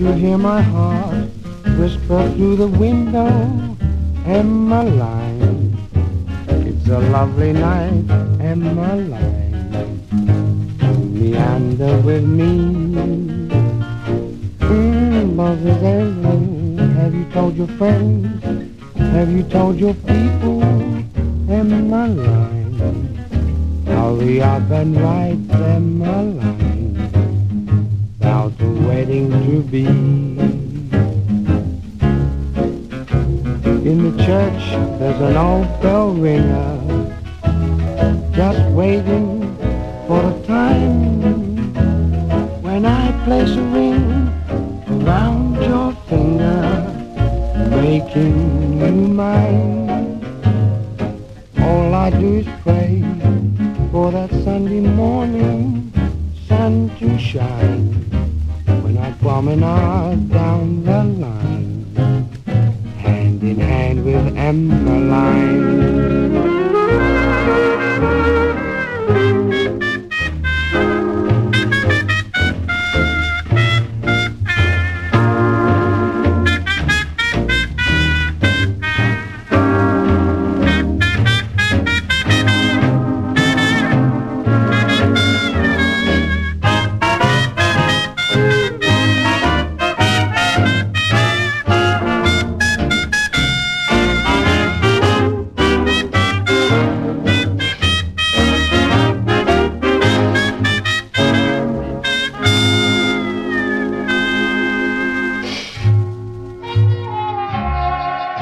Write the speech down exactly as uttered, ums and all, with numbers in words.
you hear my heart whisper through the window, Emmeline? It's a lovely night, Emmeline. Meander with me. Mm, have you told your friends? Have you told your people, Emmeline, how the oven rides, Emmeline, about the wedding to be? In the church there's an old bell ringer, just waiting for the time when I place a ring around your finger, making you mine. All I do is pray for that Sunday morning sun to shine when I promenade down the line, hand in hand with Emmeline.